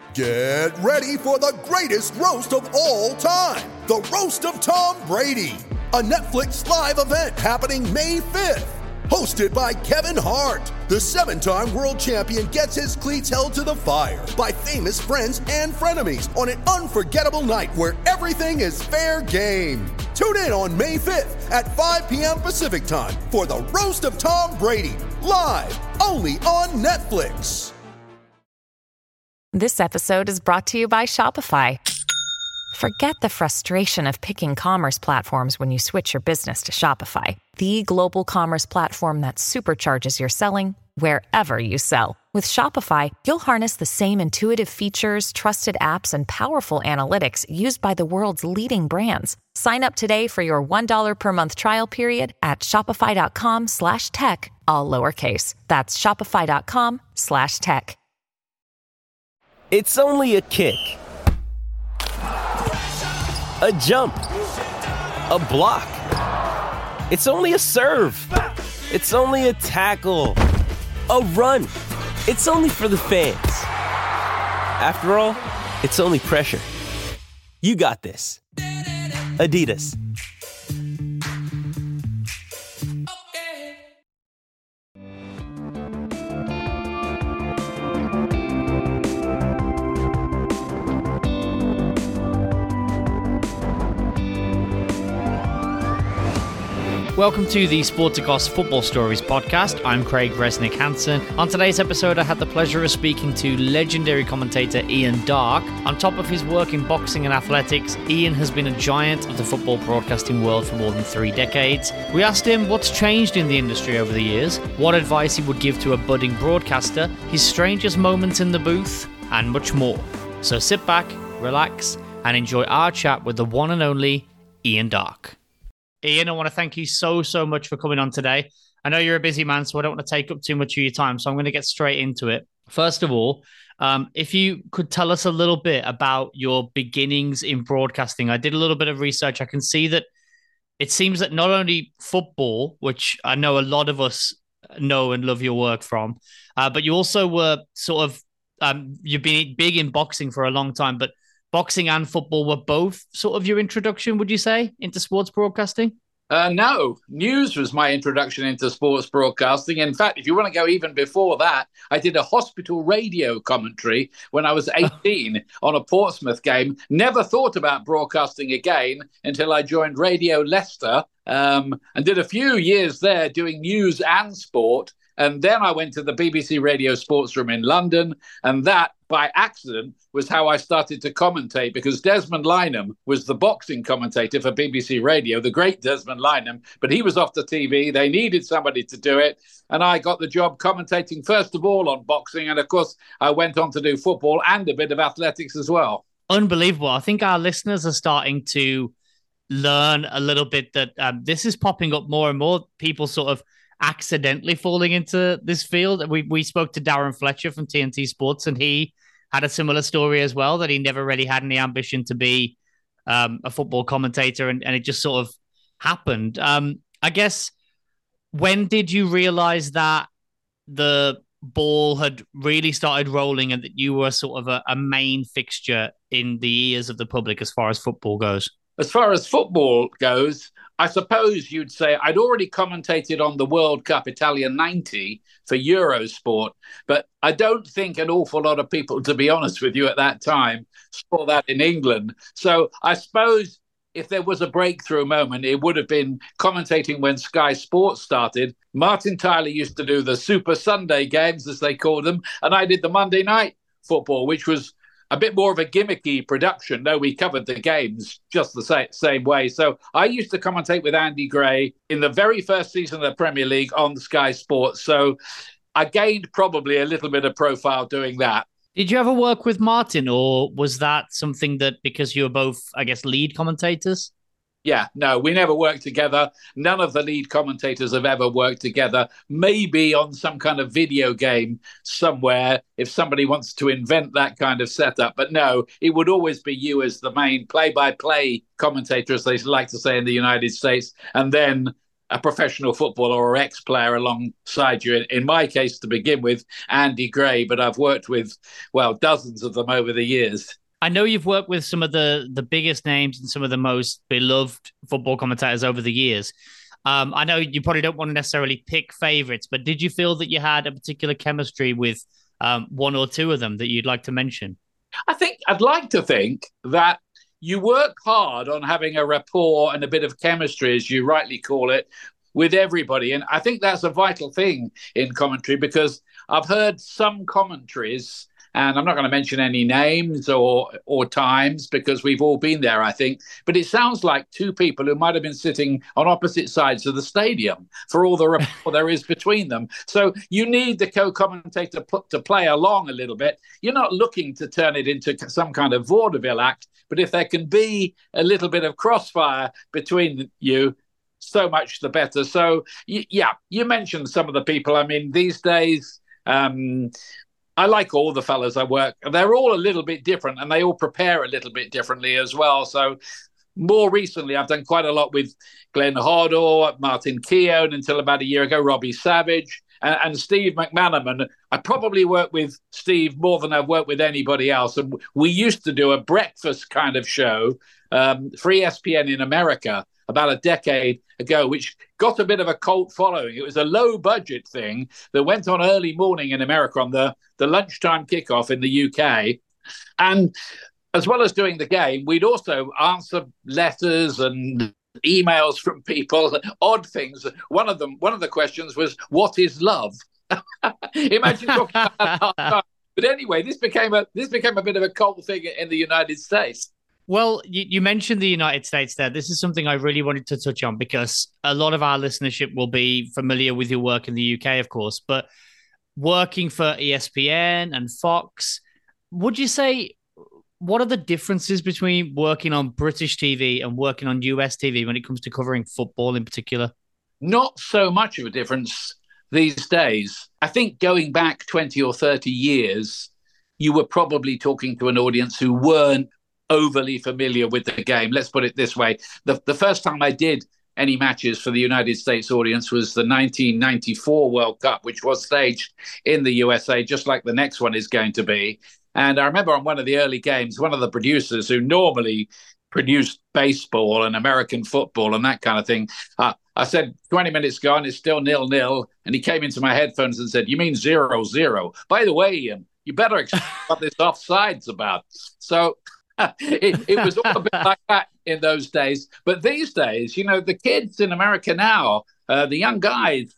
Get ready for the greatest roast of all time, the Roast of Tom Brady, a Netflix live event happening May 5th. Hosted by Kevin Hart, the 7-time world champion gets his cleats held to the fire by famous friends and frenemies on an unforgettable night where everything is fair game. Tune in on May 5th at 5 p.m. Pacific time for the Roast of Tom Brady, live only on Netflix. This episode is brought to you by Shopify. Forget the frustration of picking commerce platforms when you switch your business to Shopify, the global commerce platform that supercharges your selling wherever you sell. With Shopify, you'll harness the same intuitive features, trusted apps, and powerful analytics used by the world's leading brands. Sign up today for your $1 per month trial period at shopify.com/tech, all lowercase. That's shopify.com/tech. It's only a kick, a jump, a block. It's only a serve. It's only a tackle, a run. It's only for the fans. After all, it's only pressure. You got this. Adidas. Welcome to the Sporticos Football Stories podcast. I'm Craig Resnick Hansen. On today's episode, I had the pleasure of speaking to legendary commentator Ian Darke. On top of his work in boxing and athletics, Ian has been a giant of the football broadcasting world for more than 3 decades. We asked him what's changed in the industry over the years, what advice he would give to a budding broadcaster, his strangest moments in the booth, and much more. So sit back, relax, and enjoy our chat with the one and only Ian Darke. Ian, I want to thank you so much for coming on today. I know you're a busy man, so I don't want to take up too much of your time, so I'm going to get straight into it. First of all, if you could tell us a little bit about your beginnings in broadcasting. I did a little bit of research. I can see that it seems that not only football, which I know a lot of us know and love your work from, but you also were sort of, you've been big in boxing for a long time, but boxing and football were both sort of your introduction, would you say, into sports broadcasting? No, news was my introduction into sports broadcasting. In fact, if you want to go even before that, I did a hospital radio commentary when I was 18 on a Portsmouth game. Never thought about broadcasting again until I joined Radio Leicester and did a few years there doing news and sport. And then I went to the BBC Radio Sports Room in London, and that, by accident, was how I started to commentate, because Desmond Lynam was the boxing commentator for BBC Radio, the great Desmond Lynam, but he was off the TV. They needed somebody to do it, and I got the job commentating first of all on boxing, and of course, I went on to do football and a bit of athletics as well. Unbelievable. I think our listeners are starting to learn a little bit that this is popping up more and more, people sort of accidentally falling into this field. We spoke to Darren Fletcher from TNT Sports, and he had a similar story as well, that he never really had any ambition to be a football commentator, and it just sort of happened. I guess, when did you realize that the ball had really started rolling and that you were sort of a main fixture in the ears of the public as far as football goes? As far as football goes, I suppose you'd say I'd already commentated on the World Cup Italia 90 for Eurosport, but I don't think an awful lot of people, to be honest with you, at that time saw that in England. So I suppose if there was a breakthrough moment, it would have been commentating when Sky Sports started. Martin Tyler used to do the Super Sunday games, as they called them, and I did the Monday night football, which was a bit more of a gimmicky production, though we covered the games just the same way. So I used to commentate with Andy Gray in the very first season of the Premier League on Sky Sports. So I gained probably a little bit of profile doing that. Did you ever work with Martin, or was that something that, because you were both, I guess, lead commentators? Yeah, no, we never worked together. None of the lead commentators have ever worked together. Maybe on some kind of video game somewhere, if somebody wants to invent that kind of setup. But no, it would always be you as the main play-by-play commentator, as they like to say in the United States. And then a professional footballer or ex-player alongside you. In my case, to begin with, Andy Gray, but I've worked with, well, dozens of them over the years. I know you've worked with some of the biggest names and some of the most beloved football commentators over the years. I know you probably don't want to necessarily pick favorites, but did you feel that you had a particular chemistry with one or two of them that you'd like to mention? I'd like to think that you work hard on having a rapport and a bit of chemistry, as you rightly call it, with everybody. And I think that's a vital thing in commentary, because I've heard some commentaries, and I'm not going to mention any names or times because we've all been there, I think. But it sounds like two people who might have been sitting on opposite sides of the stadium for all the rapport there is between them. So you need the co-commentator to play along a little bit. You're not looking to turn it into some kind of vaudeville act, but if there can be a little bit of crossfire between you, so much the better. So, yeah, you mentioned some of the people. I mean, these days, I like all the fellas I work. They're all a little bit different, and they all prepare a little bit differently as well. So more recently, I've done quite a lot with Glenn Hoddle, Martin Keown, until about a year ago, Robbie Savage, and Steve McManaman. I probably work with Steve more than I've worked with anybody else. And we used to do a breakfast kind of show for ESPN in America about a decade ago, which got a bit of a cult following. It was a low-budget thing that went on early morning in America on the lunchtime kickoff in the UK. And as well as doing the game, we'd also answer letters and emails from people, odd things. One of the questions was, what is love? Imagine talking about that. But anyway, this became a bit of a cult thing in the United States. Well, you mentioned the United States there. This is something I really wanted to touch on because a lot of our listenership will be familiar with your work in the UK, of course, but working for ESPN and Fox, would you say, what are the differences between working on British TV and working on US TV when it comes to covering football in particular? Not so much of a difference these days. I think going back 20 or 30 years, you were probably talking to an audience who weren't overly familiar with the game. Let's put it this way. The first time I did any matches for the United States audience was the 1994 World Cup, which was staged in the USA, just like the next one is going to be. And I remember on one of the early games, one of the producers who normally produced baseball and American football and that kind of thing, I said, 20 minutes gone, it's still 0-0. And he came into my headphones and said, you mean 0-0? By the way, Ian, you better explain what this offside's about. So it was all a bit like that in those days. But these days, you know, the kids in America now, the young guys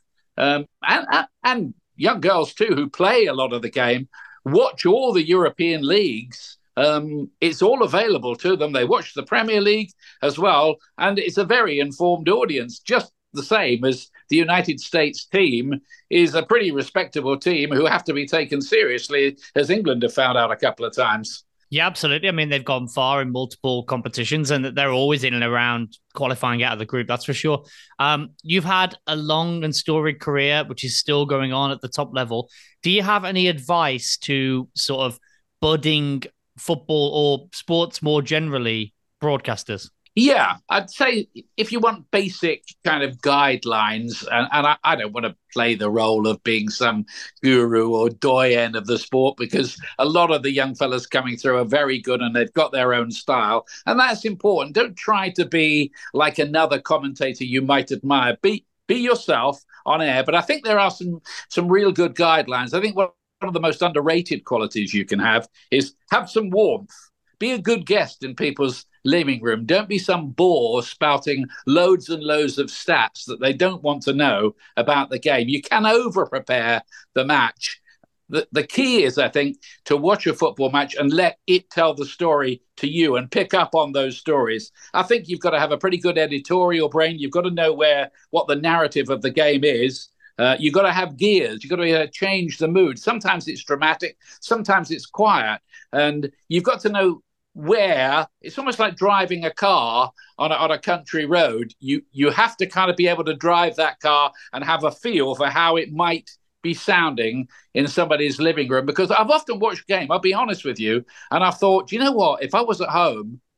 and young girls too, who play a lot of the game, watch all the European leagues. It's all available to them. They watch the Premier League as well. And it's a very informed audience, just the same as the United States team is a pretty respectable team who have to be taken seriously, as England have found out a couple of times. Yeah, absolutely. I mean, they've gone far in multiple competitions and they're always in and around qualifying out of the group, that's for sure. You've had a long and storied career, which is still going on at the top level. Do you have any advice to sort of budding football or sports more generally broadcasters? Yeah, I'd say if you want basic kind of guidelines, and I don't want to play the role of being some guru or doyen of the sport, because a lot of the young fellas coming through are very good and they've got their own style. And that's important. Don't try to be like another commentator you might admire. Be yourself on air. But I think there are some real good guidelines. I think one of the most underrated qualities you can have is have some warmth. Be a good guest in people's living room. Don't be some bore spouting loads and loads of stats that they don't want to know about the game. You can over-prepare the match. The key is, I think, to watch a football match and let it tell the story to you and pick up on those stories. I think you've got to have a pretty good editorial brain. You've got to know what the narrative of the game is. You've got to have gears. You've got to change the mood. Sometimes it's dramatic. Sometimes it's quiet. And you've got to know where. It's almost like driving a car on a country road. You have to kind of be able to drive that car and have a feel for how it might be sounding in somebody's living room. Because I've often watched a game, I'll be honest with you, and I've thought, you know what, if I was at home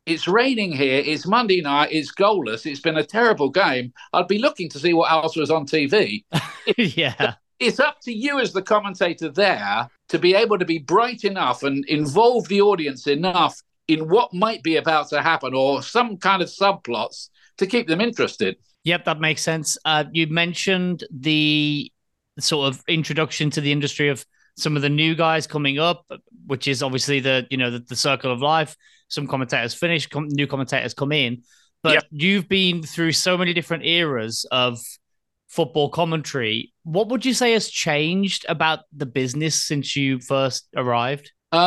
it's raining here. It's Monday night. It's goalless. It's been a terrible game. I'd be looking to see what else was on TV. Yeah. It's up to you as the commentator there to be able to be bright enough and involve the audience enough in what might be about to happen or some kind of subplots to keep them interested. Yep, that makes sense. You mentioned the sort of introduction to the industry of some of the new guys coming up, which is obviously the circle of life. Some commentators finish, new commentators come in, but you've been through so many different eras of football commentary. What would you say has changed about the business since you first arrived?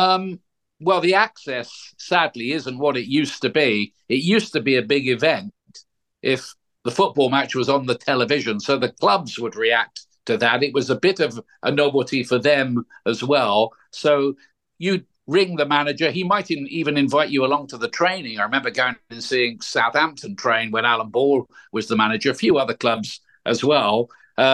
Well, the access, sadly, isn't what it used to be. It used to be a big event if the football match was on the television, so the clubs would react to that. It was a bit of a novelty for them as well. So you'd ring the manager. He might even invite you along to the training. I remember going and seeing Southampton train when Alan Ball was the manager, a few other clubs as well.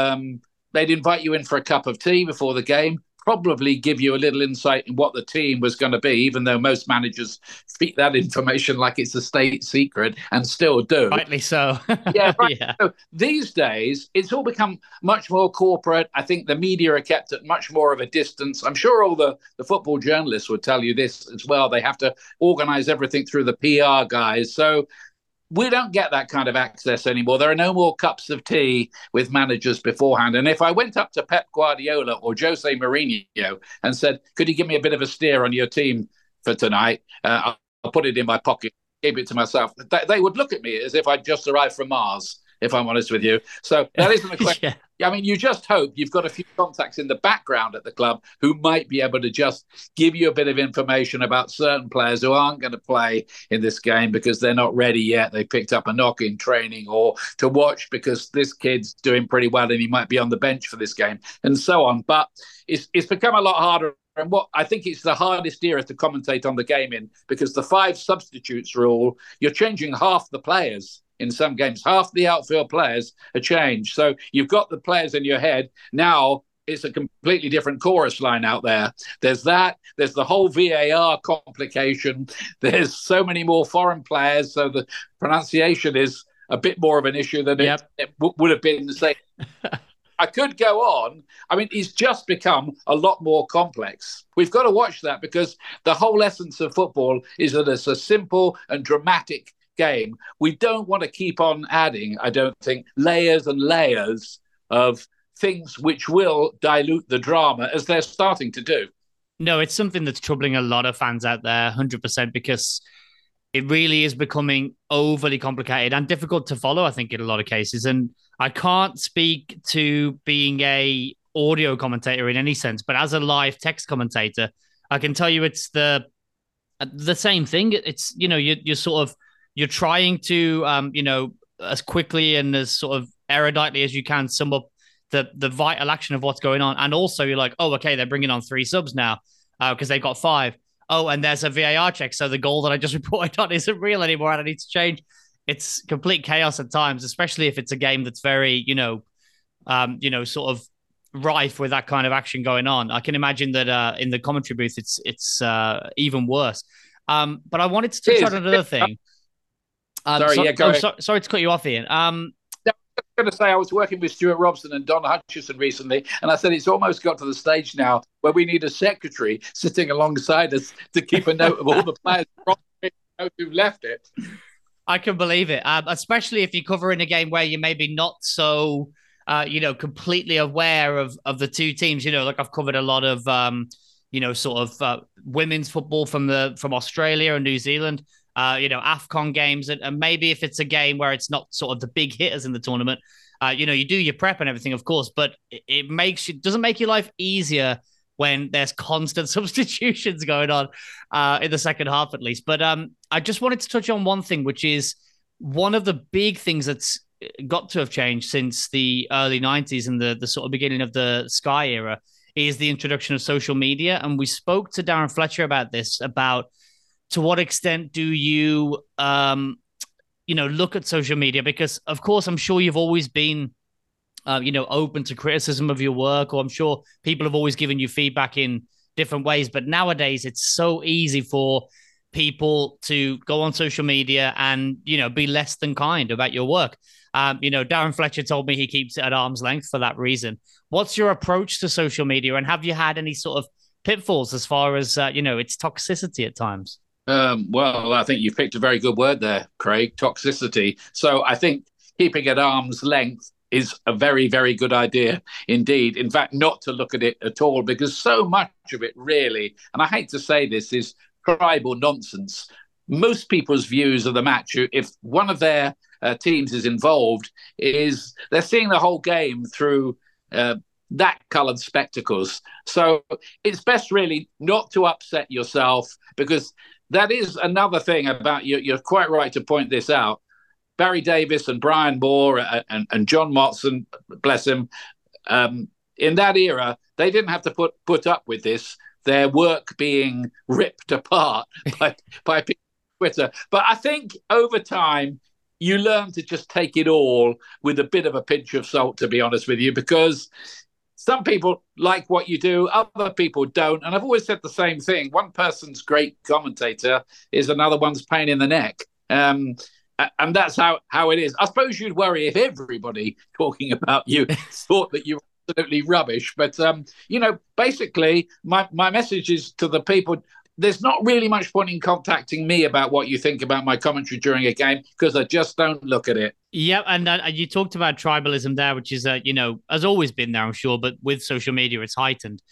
They'd invite you in for a cup of tea before the game, probably give you a little insight in what the team was going to be, even though most managers treat that information like it's a state secret and still do. Rightly so. Yeah, right. Yeah. So these days, it's all become much more corporate. I think the media are kept at much more of a distance. I'm sure all the football journalists would tell you this as well. They have to organize everything through the PR guys. So we don't get that kind of access anymore. There are no more cups of tea with managers beforehand. And if I went up to Pep Guardiola or Jose Mourinho and said, could you give me a bit of a steer on your team for tonight? I'll put it in my pocket, keep it to myself. They would look at me as if I'd just arrived from Mars, if I'm honest with you. So that isn't a question. I mean, you just hope you've got a few contacts in the background at the club who might be able to just give you a bit of information about certain players who aren't going to play in this game because they're not ready yet. They picked up a knock in training, or to watch because this kid's doing pretty well and he might be on the bench for this game, and so on. But it's become a lot harder. And what I think it's the hardest era to commentate on the game in, because the 5 substitutes rule, you're changing half the players. In some games, half the outfield players are changed. So you've got the players in your head. Now it's a completely different chorus line out there. There's that. There's the whole VAR complication. There's so many more foreign players. So the pronunciation is a bit more of an issue than it would have been the same. I could go on. I mean, it's just become a lot more complex. We've got to watch that because the whole essence of football is that it's a simple and dramatic game. We don't want to keep on adding, I don't think, layers and layers of things which will dilute the drama as they're starting to do. No, it's something that's troubling a lot of fans out there, 100%, because it really is becoming overly complicated and difficult to follow, I think, in a lot of cases. And I can't speak to being a audio commentator in any sense, but as a live text commentator, I can tell you it's the same thing. It's, you're sort of, you're trying to, as quickly and as sort of eruditely as you can sum up the vital action of what's going on. And also you're like, oh, okay, they're bringing on 3 subs now because they've got 5. Oh, and there's a VAR check. So the goal that I just reported on isn't real anymore and I need to change. It's complete chaos at times, especially if it's a game that's very, sort of rife with that kind of action going on. I can imagine that in the commentary booth, it's even worse. But I wanted to touch on another thing. Sorry to cut you off, Ian. I was going to say I was working with Stuart Robson and Don Hutchison recently, and I said it's almost got to the stage now where we need a secretary sitting alongside us to keep a note of all the players who've left it. I can believe it, especially if you're covering a game where you're maybe not so, completely aware of the two teams. Like I've covered a lot of, women's football from Australia and New Zealand. AFCON games, and maybe if it's a game where it's not sort of the big hitters in the tournament, you do your prep and everything, of course, but it doesn't make your life easier when there's constant substitutions going on in the second half, at least. But I just wanted to touch on one thing, which is one of the big things that's got to have changed since the early 90s and the sort of beginning of the Sky era is the introduction of social media. And we spoke to Darren Fletcher about this, about to what extent do you, look at social media? Because, of course, I'm sure you've always been, open to criticism of your work, or I'm sure people have always given you feedback in different ways. But nowadays, it's so easy for people to go on social media and, be less than kind about your work. Darren Fletcher told me he keeps it at arm's length for that reason. What's your approach to social media, and have you had any sort of pitfalls as far as, its toxicity at times? Well, I think you've picked a very good word there, Craig, toxicity. So I think keeping at arm's length is a very, very good idea indeed. In fact, not to look at it at all, because so much of it really, and I hate to say this, is tribal nonsense. Most people's views of the match, if one of their teams is involved, is they're seeing the whole game through that coloured spectacles. So it's best really not to upset yourself, because that is another thing about you. You're quite right to point this out. Barry Davis and Brian Moore and John Motson, bless him, in that era, they didn't have to put up with this, their work being ripped apart by people on Twitter. But I think over time, you learn to just take it all with a bit of a pinch of salt, to be honest with you, because some people like what you do, other people don't. And I've always said the same thing. One person's great commentator is another one's pain in the neck. And that's how it is. I suppose you'd worry if everybody talking about you thought that you were absolutely rubbish. But, basically, my message is to the people, there's not really much point in contacting me about what you think about my commentary during a game, because I just don't look at it. Yeah, and you talked about tribalism there, which is, has always been there, I'm sure, but with social media, it's heightened.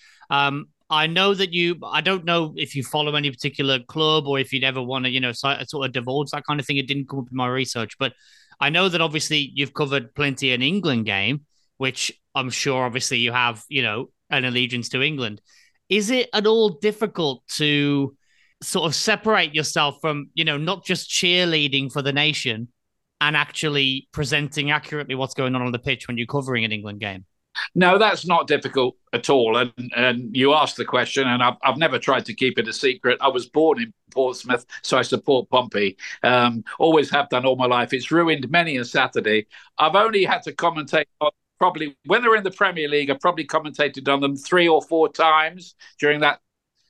I know that I don't know if you follow any particular club or if you'd ever want to, sort of divulge that kind of thing. It didn't come up in my research, but I know that obviously you've covered plenty an England game, which I'm sure obviously you have, an allegiance to England. Is it at all difficult to sort of separate yourself from, not just cheerleading for the nation and actually presenting accurately what's going on the pitch when you're covering an England game? No, that's not difficult at all. And you asked the question, and I've never tried to keep it a secret. I was born in Portsmouth, so I support Pompey. Always have done all my life. It's ruined many a Saturday. I've only had to commentate on, probably when they're in the Premier League, I've probably commentated on them 3 or 4 times during that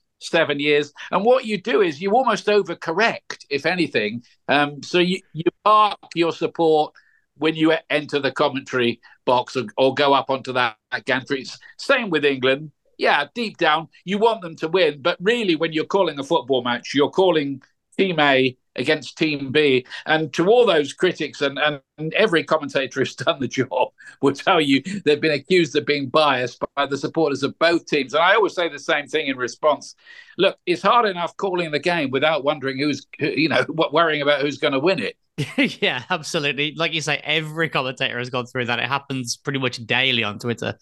7 years. And what you do is you almost overcorrect, if anything. So you park your support when you enter the commentary box or go up onto that gantry. Same with England. Yeah, deep down, you want them to win. But really, when you're calling a football match, you're calling Team A against Team B. And to all those critics, and every commentator who's done the job will tell you they've been accused of being biased by the supporters of both teams. And I always say the same thing in response. Look, it's hard enough calling the game without wondering worrying about who's going to win it. Yeah, absolutely. Like you say, every commentator has gone through that. It happens pretty much daily on Twitter.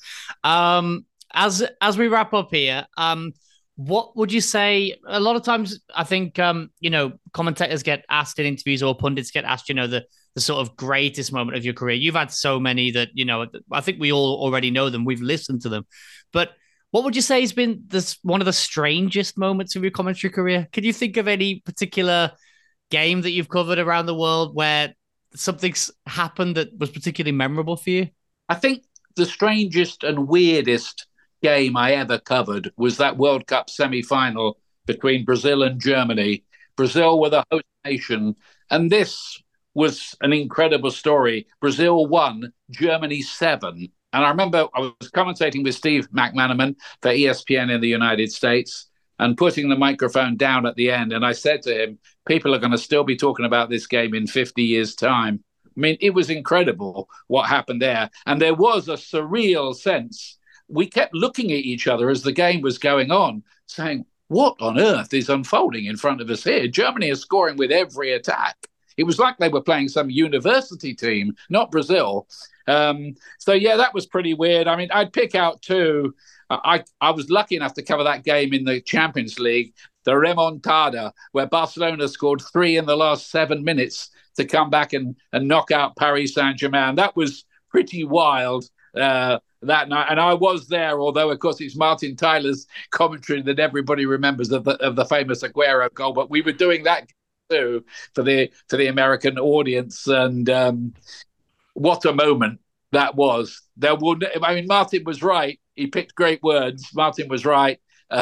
As we wrap up here, what would you say? A lot of times, I think, commentators get asked in interviews, or pundits get asked, the sort of greatest moment of your career. You've had so many that, I think we all already know them. We've listened to them. But what would you say has been one of the strangest moments of your commentary career? Can you think of any particular game that you've covered around the world where something's happened that was particularly memorable for you? I think the strangest and weirdest game I ever covered was that World Cup semi-final between Brazil and Germany. Brazil were the host nation, and this was an incredible story. Brazil won, Germany 7. And I remember I was commentating with Steve McManaman for ESPN in the United States and putting the microphone down at the end. And I said to him, people are going to still be talking about this game in 50 years' time. I mean, it was incredible what happened there. And there was a surreal sense. We kept looking at each other as the game was going on, saying, what on earth is unfolding in front of us here? Germany is scoring with every attack. It was like they were playing some university team, not Brazil. So, yeah, that was pretty weird. I mean, I'd pick out two. I was lucky enough to cover that game in the Champions League, the remontada, where Barcelona scored 3 in the last 7 minutes to come back and knock out Paris Saint-Germain. That was pretty wild that night. And I was there, although, of course, it's Martin Tyler's commentary that everybody remembers of the famous Aguero goal. But we were doing that too for the American audience. And what a moment that was. Martin was right. He picked great words. Martin was right.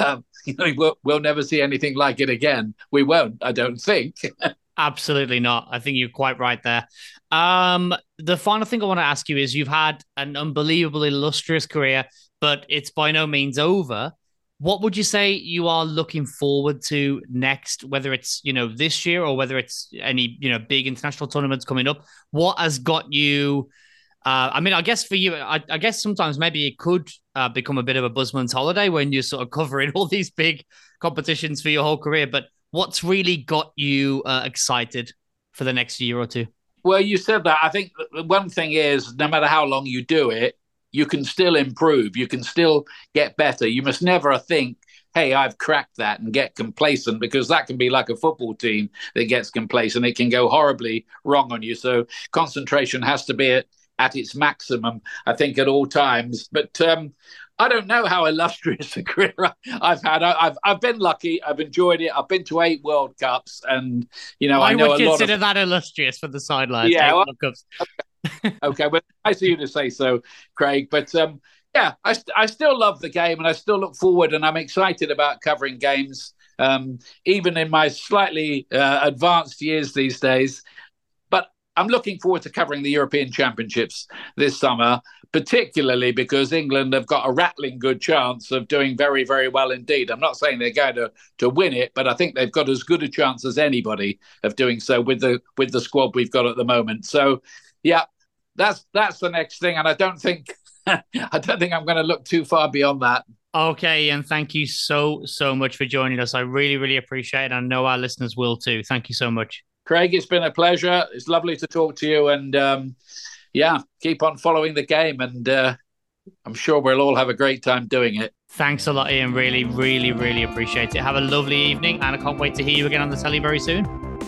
we'll never see anything like it again. We won't, I don't think. Absolutely not. I think you're quite right there. The final thing I want to ask you is you've had an unbelievably illustrious career, but it's by no means over. What would you say you are looking forward to next, whether it's, this year or whether it's any, big international tournaments coming up? What has got you... I guess for you, I guess sometimes maybe it could become a bit of a buzzman's holiday when you're sort of covering all these big competitions for your whole career. But what's really got you excited for the next year or two? Well, you said that. I think one thing is, no matter how long you do it, you can still improve. You can still get better. You must never think, hey, I've cracked that, and get complacent, because that can be like a football team that gets complacent. It can go horribly wrong on you. So concentration has to be at its maximum, I think, at all times. But I don't know how illustrious a career I've had. I've been lucky. I've enjoyed it. I've been to 8 World Cups, and I know would consider that illustrious for the sidelines. Yeah, World Cups. Okay, well, nice of you to say so, Craig. But I still love the game, and I still look forward, and I'm excited about covering games, even in my slightly advanced years these days. I'm looking forward to covering the European Championships this summer, particularly because England have got a rattling good chance of doing very, very well indeed. I'm not saying they're going to win it, but I think they've got as good a chance as anybody of doing so with the squad we've got at the moment. So, yeah, that's the next thing, and I don't think I'm going to look too far beyond that. Okay, and thank you so much for joining us. I really, really appreciate it. I know our listeners will too. Thank you so much. Craig, it's been a pleasure. It's lovely to talk to you, and keep on following the game, and I'm sure we'll all have a great time doing it. Thanks a lot, Ian. Really, really, really appreciate it. Have a lovely evening, and I can't wait to hear you again on the telly very soon.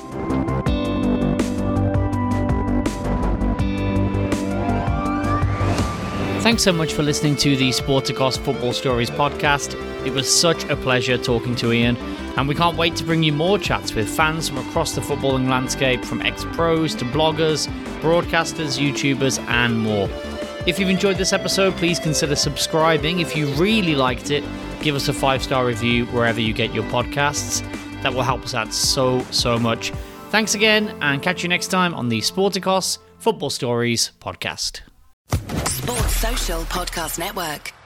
Thanks so much for listening to the Sporticos Football Stories podcast. It was such a pleasure talking to Ian, and we can't wait to bring you more chats with fans from across the footballing landscape, from ex-pros to bloggers, broadcasters, YouTubers, and more. If you've enjoyed this episode, please consider subscribing. If you really liked it, give us a 5-star review wherever you get your podcasts. That will help us out so much. Thanks again, and catch you next time on the Sporticos Football Stories podcast. Sports Social Podcast Network.